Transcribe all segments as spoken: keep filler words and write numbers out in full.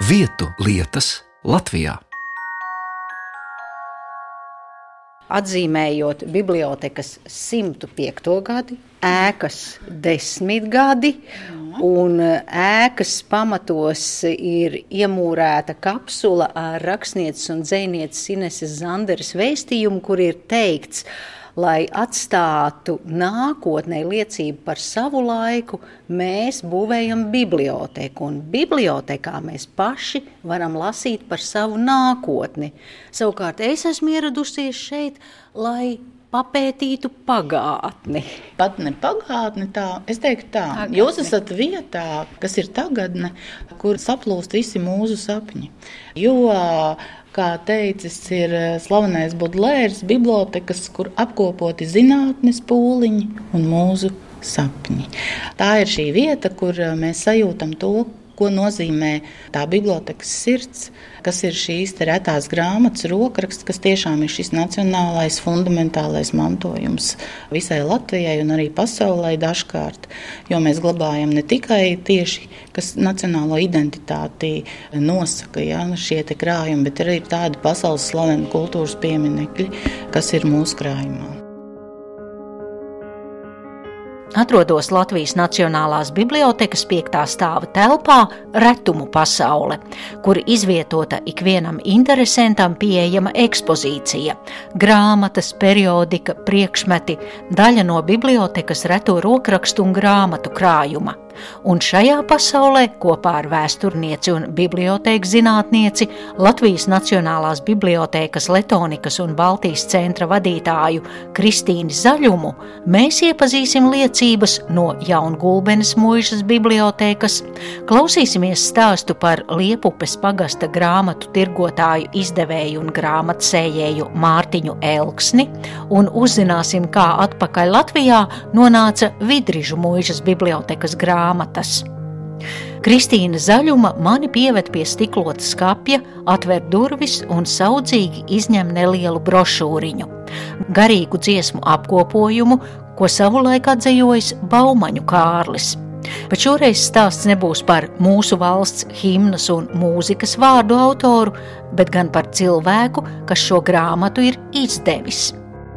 Vietu lietas Latvijā. Atzīmējot bibliotekas simtu piekto gadi, ēkas desmit gadi, un ēkas pamatos ir iemūrēta kapsula ar rakstnieces un dzejnieces Ineses Zanderes vēstījumu, kur ir teikts, lai atstātu nākotnē liecību par savu laiku, mēs būvējam biblioteku, un bibliotekā mēs paši varam lasīt par savu nākotni. Savukārt es esmu ieradusies šeit, lai papētītu pagātni. Pat ne pagātni tā, es teiktu tā, Agatne. Jūs esat vietā, kas ir tagadne, kur saplūst visi mūsu sapņi. Jo, kā teicis, ir slavenais Budlērs, bibliotekas, kur apkopoti zinātnes pūliņi un mūsu sapņi. Tā ir šī vieta, kur mēs sajūtam to, ko nozīmē tā bibliotekas sirds, kas ir šīs te retās grāmatas, rokraksts, kas tiešām ir šis nacionālais, fundamentālais mantojums visai Latvijai un arī pasaulē dažkārt, jo mēs glabājam ne tikai tieši, kas nacionālo identitāti nosaka, ja, šie te krājumi, bet arī tādi pasaules slaveni kultūras pieminekļi, kas ir mūsu krājumā. Atrodos Latvijas Nacionālās bibliotekas piektā stāva telpā Retumu pasaule, kur izvietota ikvienam interesantam pieejama ekspozīcija, grāmatas, periodika, priekšmeti, daļa no bibliotekas reto rokrakstu un grāmatu krājuma. Un šajā pasaulē kopā ar vēsturnieci un bibliotēkas zinātnieci, Latvijas Nacionālās bibliotēkas Letonikas un Baltijas centra vadītāju Kristīnu Zaļumu mēs iepazīsim liecības no Jaungulbenes muižas bibliotēkas, klausīsimies stāstu par Liepupes pagasta grāmatu tirgotāju, izdevēju un grāmatsējēju Mārtiņu Elksni un uzzināsim, kā atpakaļ Latvijā nonāca Vidrižu muižas bibliotēkas grāmatas. Kristīna Zaļuma mani pieved pie stiklota skapja, atver durvis un saudzīgi izņem nelielu brošūriņu, garīgu dziesmu apkopojumu, ko savulaik atzejojis Baumaņu Kārlis. Bet šoreiz stāsts nebūs par mūsu valsts himnas un mūzikas vārdu autoru, bet gan par cilvēku, kas šo grāmatu ir izdevis.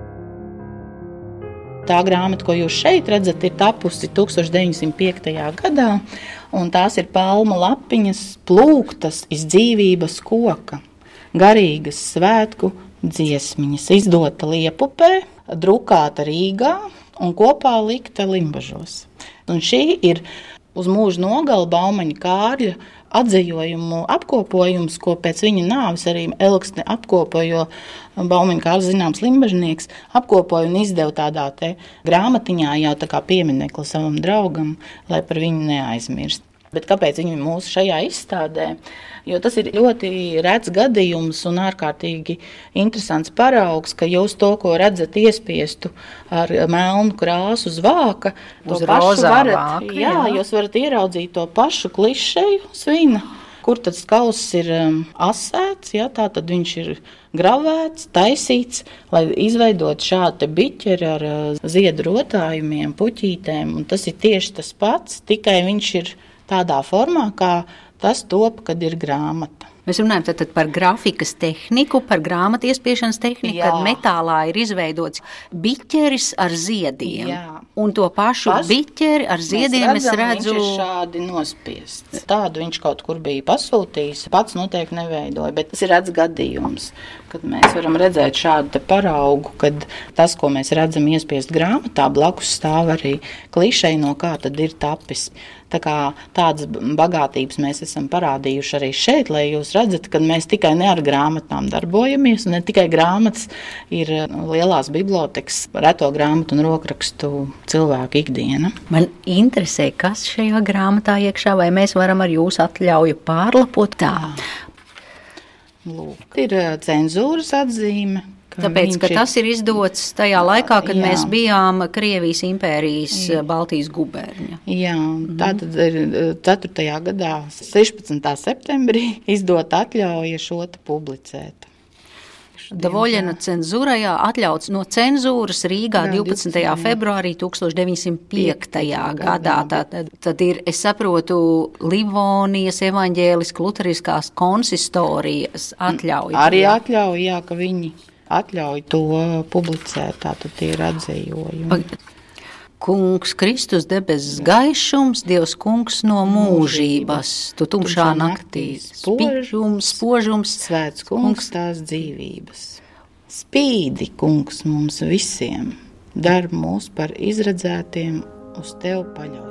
Tā grāmata, ko jūs šeit redzat, ir tapusi tūkstoš deviņsimt piektajā gadā, un tās ir palmu lapiņas plūktas iz dzīvības koka, garīgas svētku dziesmiņas, izdota Liepupē, drukāta Rīgā un kopā likta Limbažos. Un šī ir uz mūža nogali Baumaņa Kārļa atzejojumu apkopojums, ko pēc viņa nāves arī Elksne apkopojo, Baumaņa Kārlis zināms limbažnieks, apkopoja un izdeva tādā te grāmatiņā jau tā kā pieminekli savam draugam, lai par viņu neaizmirst. Bet kāpēc viņi mūsu šajā izstādē? Jo tas ir ļoti rets gadījums un ārkārtīgi interesants paraugs, ka jūs to, ko redzat iespiestu ar melnu krāsu uz vāka, uz rozā varat, vāka, jā, jā. Jūs varat ieraudzīt to pašu klišeju svina, kur tad skauss ir um, asēts, jā, tā tad viņš ir gravēts, taisīts, lai izveidot šādu biķeri ar uh, ziedu rotājumiem, puķītēm, un tas ir tieši tas pats, tikai viņš ir tādā formā, kā tas top, kad ir grāmata. Mēs runājam tad par grafikas tehniku, par grāmatu iespiešanas tehniku, Jā. kad metālā ir izveidots biķeris ar ziediem. Jā. Un to pašu Pas, biķeri ar ziediem es redzu. Viņš ir šādi nospiests. Tādu viņš kaut kur bija pasūtījis, pats noteikti neveidoja, bet tas ir redz gadījums, kad mēs varam redzēt šādu te paraugu, kad tas, ko mēs redzam iespiest grāmatā, blakus stāv arī klišei, no kā tad ir tapis. Tā kā tādas bagātības mēs esam parādījuši arī šeit, lai jūs redzat, ka mēs tikai ne ar grāmatām darbojamies, un ne tikai grāmatas ir lielās bibliotekas, reto grāmatu un rokrakstu cilvēku ikdiena. Man interesē, kas šajā grāmatā iekšā, vai mēs varam ar jūsu atļauju pārlapot tā? Lūk, ir cenzūras atzīme. Tāpēc, ka tas ir izdots tajā laikā, kad Jā. mēs bijām Krievijas impērijas Jā. Baltijas guberņa. Jā, tā tad ir ceturtajā gadā, sešpadsmitā septembrī, izdota atļauja šo te publicēt. Davoļena cenzūrajā atļauts no cenzūras Rīgā divpadsmitajā februārī tūkstoš deviņsimt piektajā gadā. Tad, tad ir, es saprotu, Livonijas evaņģēliskās luteriskās konsistorijas atļauja. Arī atļauja, jā, ka viņi atļauj to publicēt, tātad tie ir atzējojumi. Kungs Kristus debesis gaišums, Dievs kungs no mūžības, tu tumšā naktī, spižums, spožums, svēts kungs tās dzīvības. Spīdi, kungs, mums visiem, dar mūs par izredzētiem, uz tev paļaujam.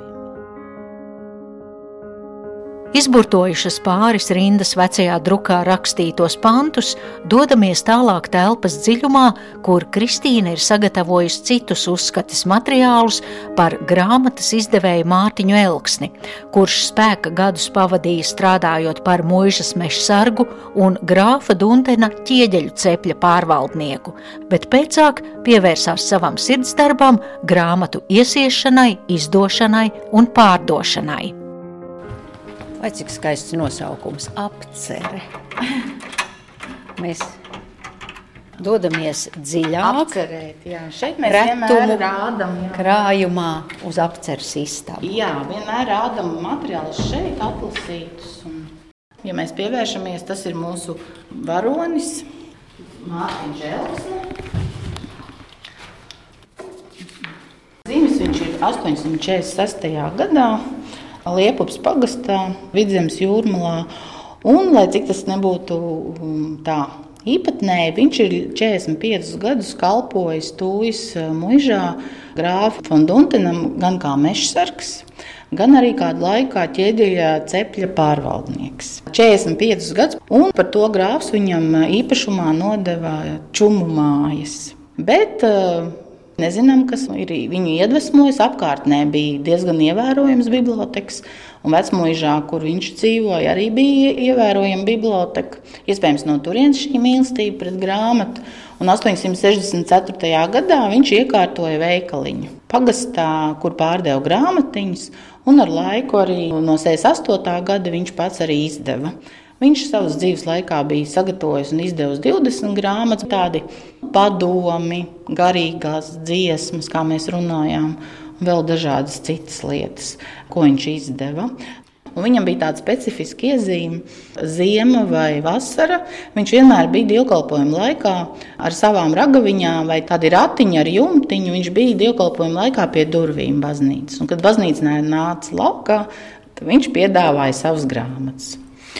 Izburtojušas pāris rindas vecajā drukā rakstītos pantus, dodamies tālāk telpas dziļumā, kur Kristīna ir sagatavojusi citus uzskates materiālus par grāmatas izdevēju Mārtiņu Elksni, kurš spēka gadus pavadīja strādājot par muižas mežsargu un grāfa Duntena ķieģeļu cepļa pārvaldnieku, bet pēcāk pievērsās savam sirdsdarbam, grāmatu iesiešanai, izdošanai un pārdošanai. Vai cik skaists nosaukums – apcere. Mēs dodamies dziļāk. Apcerēt, jā. Šeit mēs vienmēr rādam. Jā. Krājumā uz apceres istabu. Jā, vienmēr rādam materiālus šeit atlasītus. Un, ja mēs pievēršamies, tas ir mūsu varonis Mārtiņš Elksne. Dzimis viņš ir astoņsimt četrdesmit sestajā gadā. Liepups pagastā, Vidzemes jūrmalā, un, lai cik tas nebūtu tā īpatnēji, viņš ir četrdesmit piecus gadus kalpojis Tūjas muižā grāfa von Duntenam gan kā mežsargs, gan arī kādu laiku kā ķieģeļa cepļa pārvaldnieks. četrdesmit piecus gadus, un par to grāfs viņam īpašumā nodeva čumu mājas. Bet nezinām, kas ir viņu iedvesmojis. Apkārtnē bija diezgan ievērojams biblioteks, un vecmuižā, kur viņš dzīvoja, arī bija ievērojama biblioteka. Iespējams, no turienes šī mīlestība pret grāmatu. Un astoņsimt sešdesmit ceturtajā gadā viņš iekārtoja veikaliņu pagastā, kur pārdeva grāmatiņas, un ar laiku arī no sešdesmit astotā gada viņš pats arī izdeva. Viņš savas dzīves laikā bija sagatavojis un izdevis divdesmit grāmatas, tādi padomi, garīgās dziesmas, kā mēs runājām, un vēl dažādas citas lietas, ko viņš izdeva. Un viņam bija tāda specifiska iezīme, ziema vai vasara. Viņš vienmēr bija dievkalpojuma laikā ar savām ragaviņām vai tādi ratiņi ar jumtiņu. Viņš bija dievkalpojuma laikā pie durvīm baznīcas. Un kad baznīca nāca laukā, tad viņš piedāvāja savas grāmatas.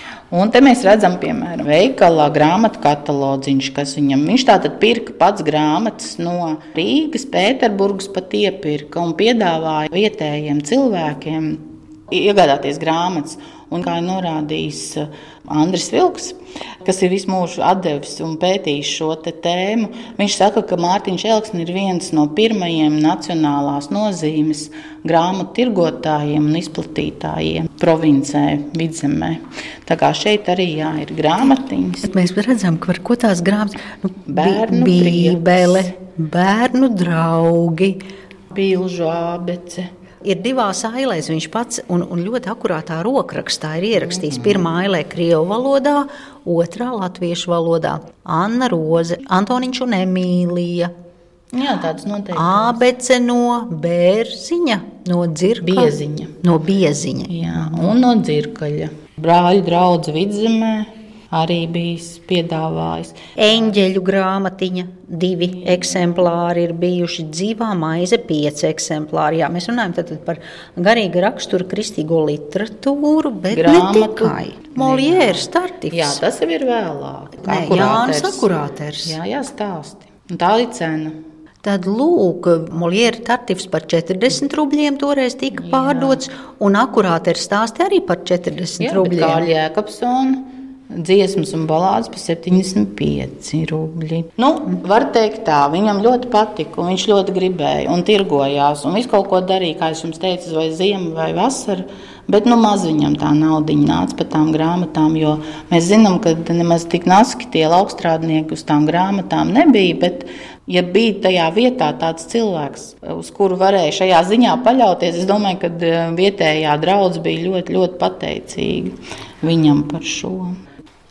Un te mēs redzam, piemēram, veikalā grāmatu katalodziņš, kas viņam, viņš tātad pirka pats grāmatas no Rīgas, Pēterburgas pat iepirka un piedāvāja vietējiem cilvēkiem iegādāties grāmatas. Un kā ir norādījis Andris Vilks, kas ir visu mūžu atdevis un pētījis šo te tēmu, viņš saka, ka Mārtiņš Elksne ir viens no pirmajiem nacionālās nozīmes grāmatu tirgotājiem un izplatītājiem provincē, Vidzemē. Tā kā šeit arī jā, ir grāmatiņas. Bet mēs redzam, ka var ko tās grāmatas, nu, bērnu bībele, bērnu draugi, bilžu ābece. Ir divās ailēs viņš pats un, un ļoti akurātā rokrakstā ir ierakstījis. Pirmā ailē krievu valodā, otrā latviešu valodā. Anna Roze, Antoniņš un Emīlija. Jā, tādas noteikti. Ābece no Bērziņa, no Dzirka. Bieziņa. No Bieziņa. Jā, un no Dzirkaļa. Brāļu draudze Vidzemē arī bijis piedāvājis. Eņģeļu grāmatiņa, divi eksemplāri ir bijuši, dzīvā maize, pieci eksemplāri. Jā, mēs runājam tad par garīga rakstura kristīgo literatūru, bet Grāmatu. Ne tikai. Moljērs, Tartifs. Jā, tas jau ir vēlāk. Nē, Jānis Akurāters. Jā, jā, stāsti. Un tā ir cena. Tad lūk, Moljēra Tartifs par četrdesmit rubļiem toreiz tika jā. Pārdots, un Akurāters stāsti arī par četrdesmit jā, rubļiem. Jā, bet Kārļa Jēkabsona dziesmas un balādes par septiņdesmit pieci rubļi. Nu, var teikt tā, viņam ļoti patika, un viņš ļoti gribēja, un tirgojās, un visu kaut ko darīja, kā es jums teicu, vai ziema, vai vasara, bet nu maz viņam tā naudiņa nāca par tām grāmatām, jo mēs zinām, ka nemaz tik naski tie laukstrādnieki uz tām grāmatām nebija, bet ja bija tajā vietā tāds cilvēks, uz kuru varēja šajā ziņā paļauties, es domāju, ka vietējā draudze bija ļoti, ļoti pateicīga viņam par šo.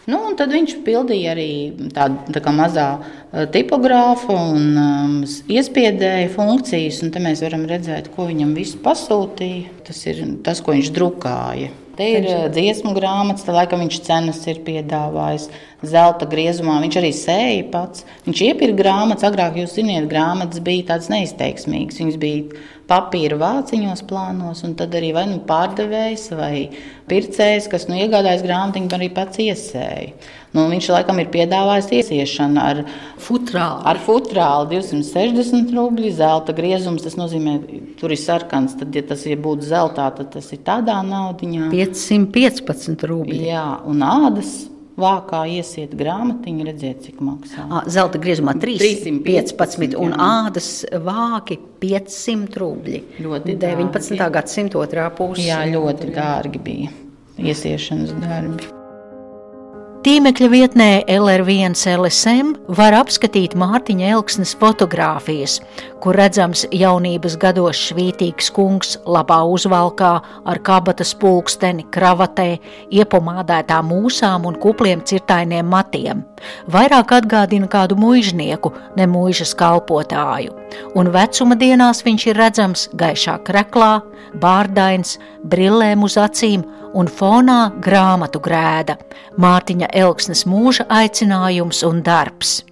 Nu, un tad viņš pildīja arī tādu tā kā mazā tipogrāfa un um, iespiedēja funkcijas, un te mēs varam redzēt, ko viņam visu pasūtīja. Tas ir tas, ko viņš drukāja. Te ir dziesmu grāmatas, te laikam viņš cenas ir piedāvājis zelta griezumā. Viņš arī sēja pats. Viņš iepirka grāmatas. Agrāk, jūs ziniet, grāmatas bija tādas neizteiksmīgas. Viņas bija papīra vāciņos plānos, un tad arī vai nu pārdevējs vai pircējs, kas nu iegādājas grāmatiņu, arī pats iesēja. Nu, viņš laikam ir piedāvājis iesiešanu ar futrāli. Ar futrāli divsimt sešdesmit rubļi, zelta griezums, tas nozīmē, tur ir sarkans, tad, ja tas ja būtu zeltā, tad tas ir tādā naudiņā. piecsimt piecpadsmit rubļi. Jā, un ādas vākā iesiet grāmatiņu, redziet, cik maksā. À, zelta griezumā trīssimt piecpadsmit un ādas vāki piecsimt rubļi. Ļoti dārgi. deviņpadsmitā gadsimta otrā puse. Jā, ļoti dārgi bija iesiešanas darbi. Tīmekļa vietnē L R viens L S M var apskatīt Mārtiņa Elksnes fotogrāfijas, kur redzams jaunības gados švītīgs kungs labā uzvalkā ar kabatas pulksteni, kravatē, iepomādētā mūsām un kupliem cirtainiem matiem. Vairāk atgādina kādu muižnieku, ne muižas kalpotāju. Un vecuma dienās viņš ir redzams gaišā kreklā, bārdains, brillēm uz acīm un fonā grāmatu grēda. Mārtiņa Elksnes mūža aicinājums un darbs.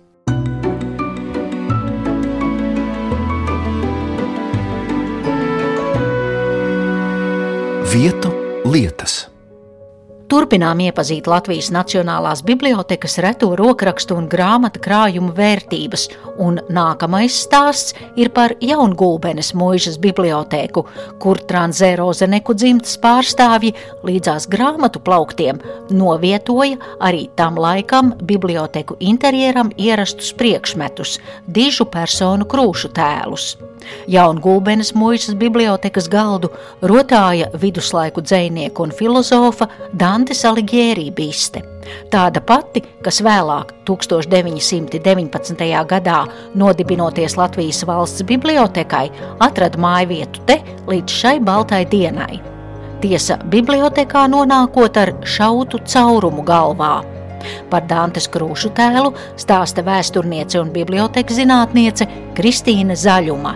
Vietu lietas. Turpinām iepazīt Latvijas Nacionālās bibliotekas reto rokrakstu un grāmatu krājumu vērtības, un nākamais stāsts ir par Jaungulbenes muižas bibliotēku, kur Tranzē Rozeneku dzimtas pārstāvji līdzās grāmatu plauktiem novietoja arī tam laikam biblioteku interjeram ierastus priekšmetus, dižu personu krūšu tēlus. Jaungulbenes muižas bibliotekas galdu rotāja viduslaiku dzejnieku un filozofa Dantes Alighieri biste. Tāda pati, kas vēlāk tūkstoš deviņi simti deviņpadsmitajā gadā nodibinoties Latvijas valsts bibliotekai, atrada mājvietu te līdz šai baltai dienai. Tiesa, bibliotekā nonākot ar šautu caurumu galvā. Par Dantes krūšu tēlu stāsta vēsturniece un bibliotekas zinātniece Kristīne Zaļuma.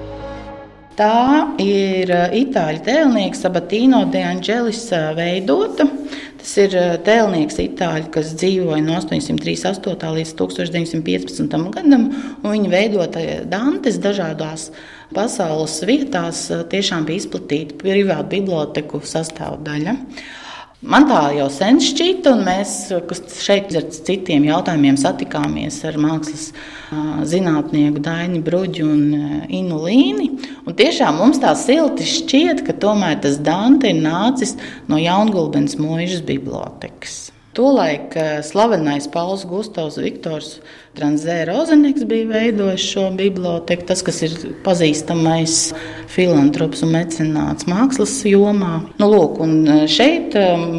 Tā ir itāļu tēlnieks Sabatino de Angelis veidota. Tas ir tēlnieks itāļu, kas dzīvoja no astoņsimt trīsdesmit astotā līdz tūkstoš deviņsimt piecpadsmitajam gadam, un viņa veidota Dantes dažādās pasaules vietās tiešām bija izplatīta privātu biblioteku sastāvdaļa. Man tā jau sen šķita, un mēs šeit ar citiem jautājumiem satikāmies ar mākslas zinātnieku Daini Bruģu un Inu Līni. Un tiešām mums tā silti šķiet, ka tomēr tas Dante ir nācis no Jaungulbenes muižas bibliotekas. Tolaik slavenais Pauls Gustavs Viktors Tranzē Rozeneks bija veidojis šo biblioteku, tas, kas ir pazīstamais filantrops un mecenāts mākslas jomā. Nu, lūk, un šeit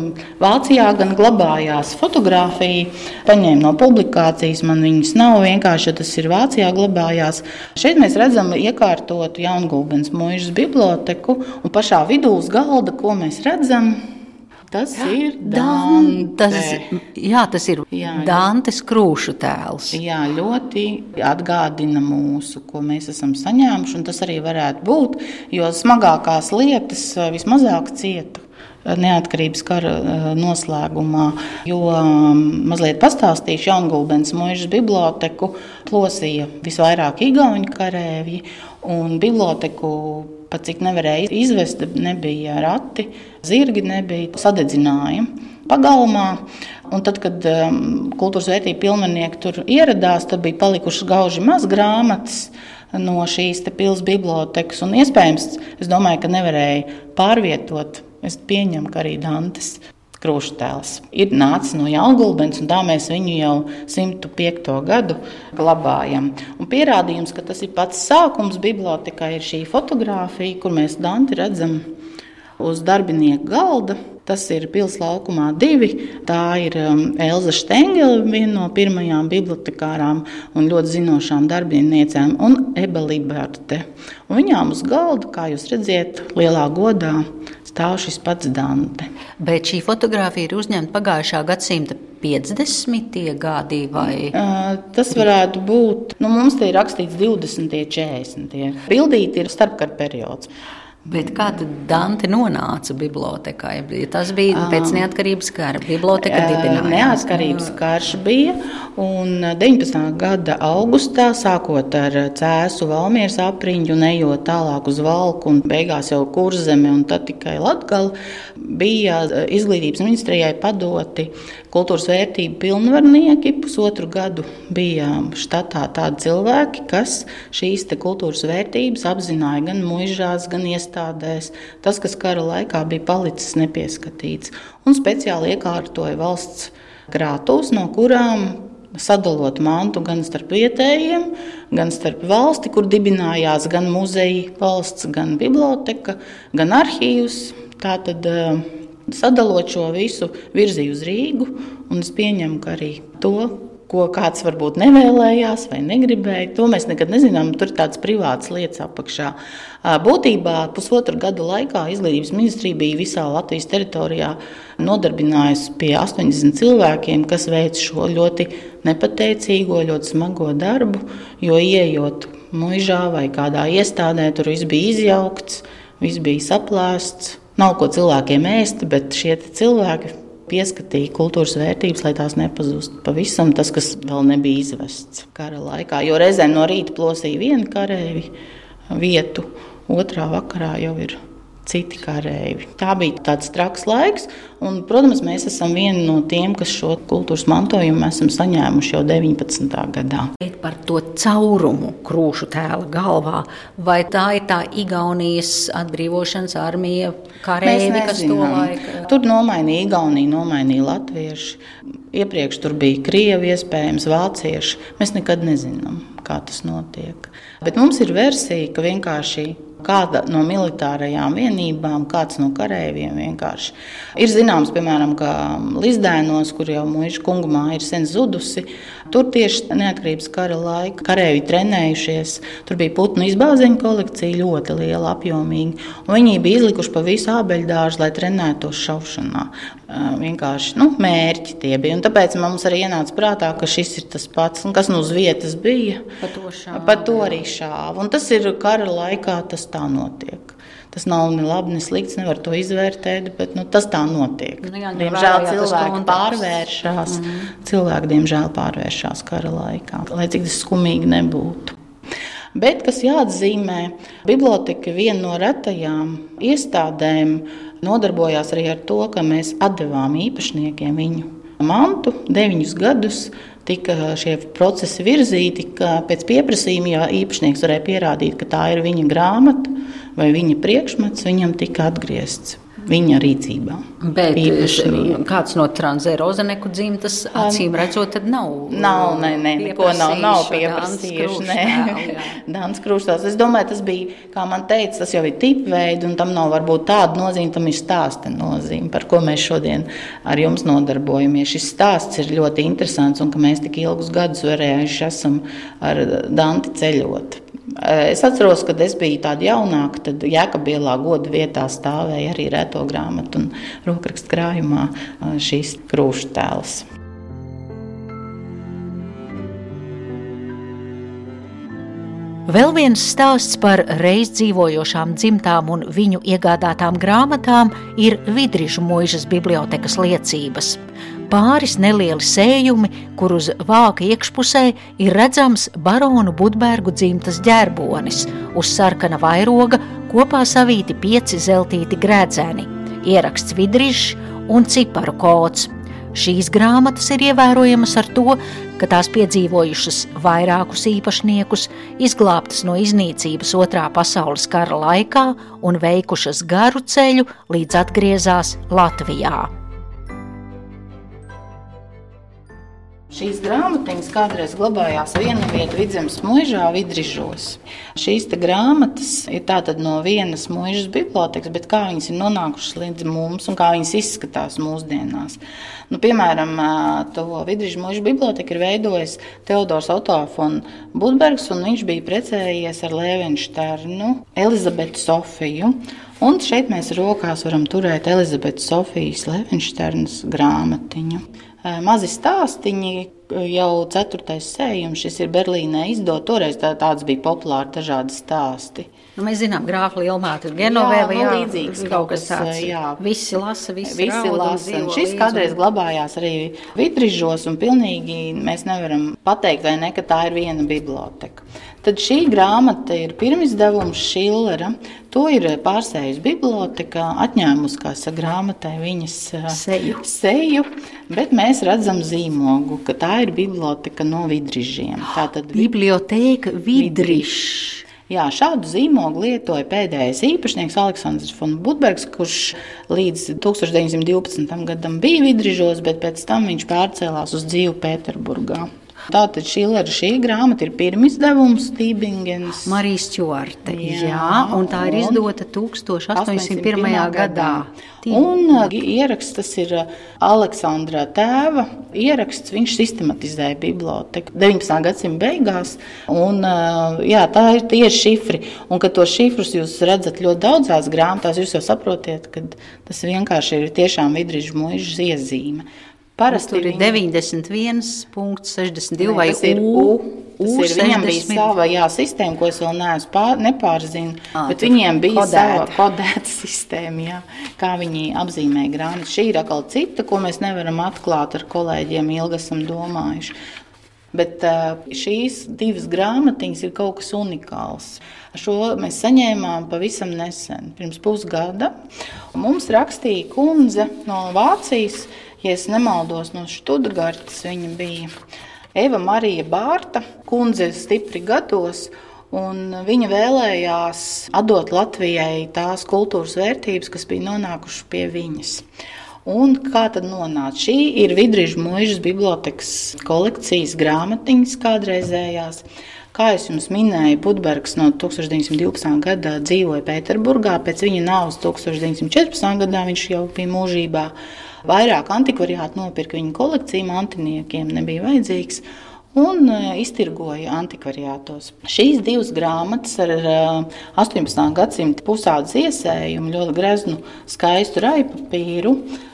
Vācijā gan glabājās fotogrāfija, paņēma no publikācijas, man viņas nav vienkārši, ja tas ir Vācijā glabājās. Šeit mēs redzam iekārtotu Jaungulbenes muižas biblioteku, un pašā vidū uz galda, ko mēs redzam, tas jā, ir Dante. Tas, jā, tas ir jā, Dantes krūšu tēls. Jā, ļoti atgādina mūsu, ko mēs esam saņēmuši, un tas arī varētu būt, jo smagākās lietas vismazāk cieta neatkarības kara noslēgumā, jo mazliet pastāstīšu Jaungulbenes muižas biblioteku plosīja visvairāk igauņu karēvji, un biblioteku pat cik nevarēja izvest, nebija rati, zirgi nebija, sadedzināja pagalmā. Un tad, kad um, kultūras vērtību pilnvarnieki tur ieradās, tad bija palikušas gauži maz grāmatas no šīs te pils bibliotekas. Un iespējams, es domāju, ka nevarēja pārvietot, es pieņemu, ka arī Dantes krūšu tēls ir nācis no Jaungulbenes, un tā mēs viņu jau simt piekto gadu glabājam. Un pierādījums, ka tas ir pats sākums bibliotekā, ir šī fotogrāfija, kur mēs Danti redzam uz darbinieku galda. Tas ir pils laukumā divi. Tā ir Elza Štengele, viena no pirmajām bibliotekārām un ļoti zinošām darbiniecēm, un Eba Liberte. Un viņām uz galda, kā jūs redziet, lielā godā stāv šis pats Dante. Bet šī fotogrāfija ir uzņemta pagājušā gadsimta piecdesmitie gadi vai? Tas varētu būt, nu mums te ir rakstīts divdesmitie, četrdesmitie. Bildīti ir starpkara periods. Bet kā tad Dante nonāca bibliotekā? Tas bija pēc neatkarības kara. Biblioteka dibinājās. Neatkarības karš bija, un deviņpadsmitā gada augustā, sākot ar Cēsu Valmieras apriņķu un ejot tālāk uz Valku un beigās jau Kurzeme un tad tikai Latgala, bija izglītības ministrijai padoti kultūras vērtību pilnvarnieki. Pusotru gadu bija štatā tādi cilvēki, kas šīs te kultūras vērtības apzināja gan muižās, gan iestādēs. Tas, kas kara laikā bija palicis nepieskatīts. Un speciāli iekārtoja valsts krātuves, no kurām sadalot mantu gan starp vietējiem, gan starp valsti, kur dibinājās gan muzeji valsts, gan biblioteka, gan arhīvs. Tātad sadalot šo visu virzīju uz Rīgu, un es pieņemu, ka arī to, ko kāds varbūt nevēlējās vai negribēja, to mēs nekad nezinām, tur ir tādas privātas lietas apakšā. Būtībā pusotru gadu laikā izglītības ministrija bija visā Latvijas teritorijā nodarbinājusi pie astoņdesmit cilvēkiem, kas veic šo ļoti nepateicīgo, ļoti smago darbu, jo ieejot muižā vai kādā iestādē, tur viss bija izjaukts, viss bija saplēsts. Nav ko cilvēkiem ēst, bet šie cilvēki pieskatīja kultūras vērtības, lai tās nepazust pavisam tas, kas vēl nebija izvests kara laikā. Jo reizēm no rīta plosīja viena kareivi vietu, otrā vakarā jau ir citi kareivi. Tā bija tāds traks laiks, un, protams, mēs esam vieni no tiem, kas šo kultūras mantojumu esam saņēmuši jau deviņpadsmitā gadā. Par to caurumu krūšu tēla galvā, vai tā ir tā Igaunijas atbrīvošanas armija kareivi, kas to laika? Tur nomainīja Igaunija, nomainīja latvieši. Iepriekš tur bija krievi, iespējams vācieši. Mēs nekad nezinām, kā tas notiek. Bet mums ir versija, ka vienkārši kāda no militārajām vienībām, kāds no kareiviem vienkārši. Ir zināms, piemēram, ka Lizdēnos, kur jau muiža kungumā ir sen zudusi, tur tieši neatkarības kara laika kareivi trenējušies. Tur bija putnu izbāzeņu kolekcija, ļoti liela, apjomīga. Un viņi bija izlikuši pa visu ābeļdārzu, lai trenētos šaušanā. Vienkārši nu, mērķi tie bija. Un tāpēc mums arī ienāca prātā, ka šis ir tas pats, un kas nu uz vietas bija. Pa to šāva. Pa to arī šāva. Un tas ir kara laikā, tas tā notiek. Tas nav ne labi, ne slikts, nevar to izvērtēt, bet nu, tas tā notiek. Nu, jā, diemžēl cilvēki pārvēršās, mm. cilvēki diemžēl pārvēršās kara laikā, lai cik tas skumīgi nebūtu. Bet, kas jāatzīmē, biblioteka viena no retajām iestādēm nodarbojās arī ar to, ka mēs atdevām īpašniekiem viņu mantu deviņus gadus. Tika šie procesi virzīti, ka pēc pieprasījuma, ja īpašnieks varēja pierādīt, ka tā ir viņa grāmata vai viņa priekšmets, viņam tika atgriezts viņa rīcībā. Bet īpašnieki. Kāds no Tranzē Rozeneku dzimtas, acīm redzot, tad nav? Nav, ne, ne, neko nav, nav pieprasījuši. Dans Krūštāls. Es domāju, tas bija, kā man teica, tas jau ir tipveidi, un tam nav varbūt tāda nozīme, tam ir stāsta nozīme, par ko mēs šodien ar jums nodarbojamies. Šis stāsts ir ļoti interesants, un ka mēs tik ilgus gadus varējuši esam ar Danti ceļot. Es atceros, kad es biju tāda jaunāka, tad Jēkabielā goda vietā stāvēja arī reto grāmatu un rokrakstu krājumā šīs krūšu tēls. Vēl viens stāsts par reiz dzīvojošām dzimtām un viņu iegādātām grāmatām ir Vidrižu muižas bibliotekas liecības. Pāris nelieli sējumi, kur uz vāka iekšpusē ir redzams baronu Budbergu dzimtas ģerbonis, uz sarkana vairoga kopā savīti pieci zeltīti grēdzeni, ieraksts Vidrižs un ciparu kods. Šīs grāmatas ir ievērojamas ar to, ka tās piedzīvojušas vairākus īpašniekus, izglābtas no iznīcības otrā pasaules kara laikā un veikušas garu ceļu, līdz atgriezās Latvijā. Šīs grāmatiņas kādreiz glabājās viena vieta Vidzemes muižā Vidrižos. Šīs te grāmatas ir tātad no vienas muižas bibliotekas, bet kā viņas ir nonākušas līdz mums un kā viņas izskatās mūsdienās. Nu, piemēram, to Vidrižu muižu biblioteka ir veidojis Teodors Otto von Budbergs, un viņš bija precējies ar Lēvenšternu Elizabetu Sofiju. Un šeit mēs rokās varam turēt Elizabetes Sofijas Lēvenšternas grāmatiņu. mazi stāstiņi, jau ceturtais sējums, šis ir Berlīnē izdot, toreiz tā, tāds bija populāri dažādi stāsti. Nu, mēs zinām, grāfa Lielmāte, Genovēva, jā, jā, nu, līdzīgs kaut kas tāds. Jā. Visi lasa, visi, visi rauda, lasa. Un šis kādreiz glabājās arī Vidrižos, un pilnīgi mēs nevaram pateikt, vai ne, ka tā ir viena biblioteka. Tad šī grāmata ir pirmizdevums Šillera. To ir pārsējusi biblioteka, atņēmusi, kā saka, grāmatai viņas seju. seju, bet mēs redzam zīmogu, ka tā ir biblioteka no Vidrižiem. Tātad Bibliotēka Vidrižs. Jā, šādu zīmogu lietoja pēdējais īpašnieks Aleksandrs von Budbergs, kurš līdz tūkstoš deviņi simti divpadsmitam gadam bija Vidrižos, bet pēc tam viņš pārcēlās uz dzīvi Pēterburgā. Tātad Šillera šī grāmata ir pirmizdevums Tībingens. Marija Stjuarte, jā, jā, un tā ir izdota tūkstoš astoņsimt pirmajā gadā. Un ieraksts, tas ir Aleksandra tēva ieraksts, viņš sistematizēja biblioteku deviņpadsmitā gadsimta beigās, un jā, tā ir tieši šifri, un kad to šifrus jūs redzat ļoti daudzās grāmatās, jūs jau saprotiet, ka tas vienkārši ir tiešām Vidrižu muižas iezīme. Parasti tur ir viņa... deviņdesmit viens sešdesmit divi vai tas ir U. Tas ir, viņam bija sava jā, sistēma, ko es vēl neesmu pār, nepārzinu, à, bet viņiem bija kodēta. Sava kodēta sistēma, jā, kā viņi apzīmē grāmatu. Šī ir atkal cita, ko mēs nevaram atklāt ar kolēģiem, ilgi esam domājuši. Bet šīs divas grāmatiņas ir kaut kas unikāls. Šo mēs saņēmām pavisam nesen, pirms pusgada. Mums rakstīja kundze no Vācijas, ja es nemaldos, no Štutgartas viņa bija Eva Marija Bārta, kundze stipri gados, un viņa vēlējās atdot Latvijai tās kultūras vērtības, kas bija nonākušas pie viņas. Un kā tad nonāca? Šī ir Vidrižu muižas bibliotekas kolekcijas grāmatiņas kādreizējās. Kā es jums minēju, Budbergs no tūkstoš deviņi simti divpadsmitā gadā dzīvoja Pēterburgā, pēc viņa nāves tūkstoš deviņi simti četrpadsmitā gadā viņš jau bija mūžībā. Vairāk antikvariātu nopirka viņa kolekciju, mantiniekiem nebija vajadzīgs, un iztirgoja antikvariātos. Šīs divas grāmatas ar astoņpadsmitā gadsimta pusādas iesējumu, ļoti greznu, skaistu raipapīru,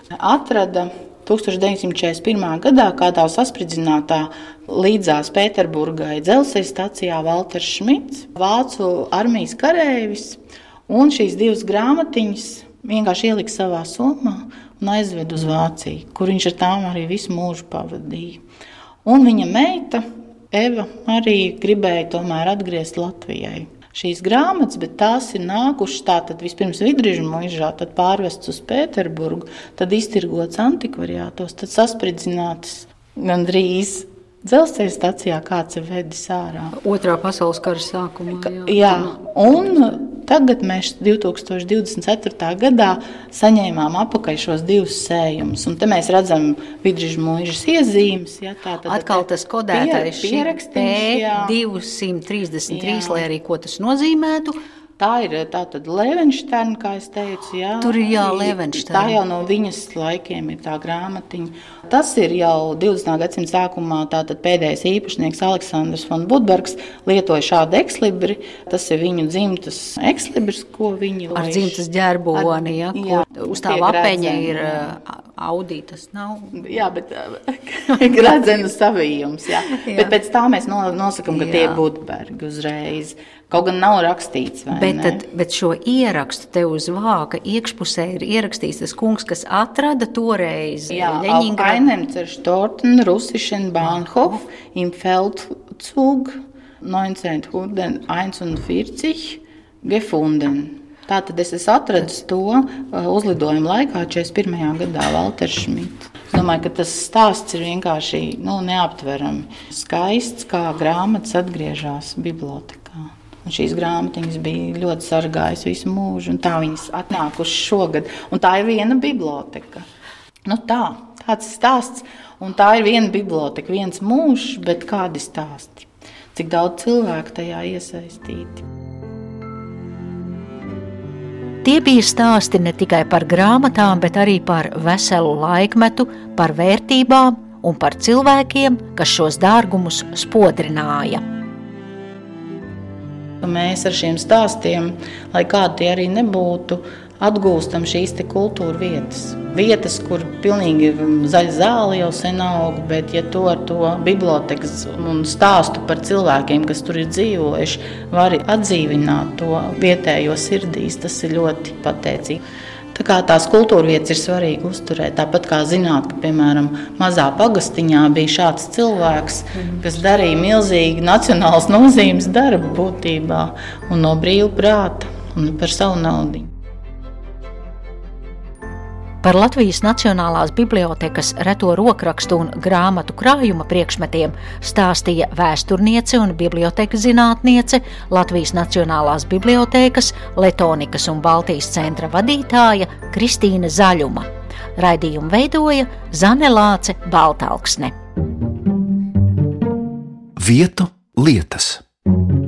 atrada tūkstoš deviņi simti četrdesmit pirmā gadā kādā saspridzinātā līdzās Pēterburgai dzelzceļa stacijā Valters Šmits, vācu armijas kareivis, un šīs divas grāmatiņas vienkārši ielika savā somā un aizved uz Vāciju, kur viņš ar tām arī visu mūžu pavadīja. Un viņa meita, Eva, arī gribēja tomēr atgriezt Latvijai šīs grāmatas, bet tās ir nākušas tātad vispirms Vidrižu muižā, tad pārvests uz Pēterburgu, tad iztirgots antikvariātos, tad saspridzinātas gandrīz dzelzceļa stacijā, kāds ir vedis ārā. Otrā pasaules kara sākumā. Jā, jā, un tagad mēs divi tūkstoši divdesmit ceturtā gadā saņēmām apakaļ šos divus sējumus. Un te mēs redzam Vidrižu muižas iezīmes. Jā, tā, tad, atkal tas kodētais pie, P divsimt trīsdesmit trīs, lai arī ko tas nozīmētu. Tā ir tātad Levenšterna, kā es teicu, jā. Tur ir jā, Levenšterna. Tā jau no viņas laikiem ir tā grāmatiņa. Tas ir jau divdesmitā gadsimta sākumā tātad pēdējais īpašnieks Aleksandrs von Budbergs lietoja šādu ekslibri. Tas ir viņu dzimtas ekslibris, ko viņi... Ar dzimtas ģerboni, ja, jā, kur uz tā vapeņa ir Audi, tas nav... Jā, bet gradzenu savījums, jā. jā. Bet pēc tā mēs nosakam, ka jā. Tie Budbergi uzreiz. Kaut gan nav rakstīts, vai bet, ne? Tad, bet šo ierakstu te uz vāka iekšpusē ir ierakstīts tas kungs, kas atrada toreiz Ļeņingradu. Einemcer Storten, Russischen Bahnhof, im Feldzug neunzehnhunderteinundvierzig gefunden. Tātad es esmu atradis to uzlidojumu laikā četrdesmit pirmajā gadā Valters Šmits. Es domāju, ka tas stāsts ir vienkārši nu, neaptverami skaists, kā grāmatas atgriežas bibliotekā. Un šīs grāmatiņas bija ļoti sargājas visu mūžu, un tā viņas atnākuši šogad. Un tā ir viena biblioteka. Nu tā, tāds stāsts, un tā ir viena biblioteka, viens mūžs, bet kādi stāsti. Cik daudz cilvēku tajā iesaistīti. Tie bija stāsti ne tikai par grāmatām, bet arī par veselu laikmetu, par vērtībām un par cilvēkiem, kas šos dārgumus spodrināja. Mēs ar šiem stāstiem, lai kādi tie arī nebūtu, atgūstam šīs te kultūra vietas. Vietas, kur pilnīgi zaļa zāle jau sen aug, bet ja to ar to bibliotekas un stāstu par cilvēkiem, kas tur ir dzīvojuši, vari atdzīvināt to vietējo sirdīs, tas ir ļoti pateicīgi. Tā kā tās kultūrvietas ir svarīgi uzturēt, tāpat kā zināt, ka, piemēram, mazā pagastiņā bija šāds cilvēks, kas darīja milzīgi nacionāls nozīmes darbu būtībā un no brīva prāta un par savu naudiņu. Par Latvijas Nacionālās bibliotekas reto rokrakstu un grāmatu krājuma priekšmetiem stāstīja vēsturniece un bibliotekas zinātniece, Latvijas Nacionālās bibliotekas, Letonikas un Baltijas centra vadītāja Kristīna Zaļuma. Raidījumu veidoja Zane Lāce Baltalksne. Vietu lietas.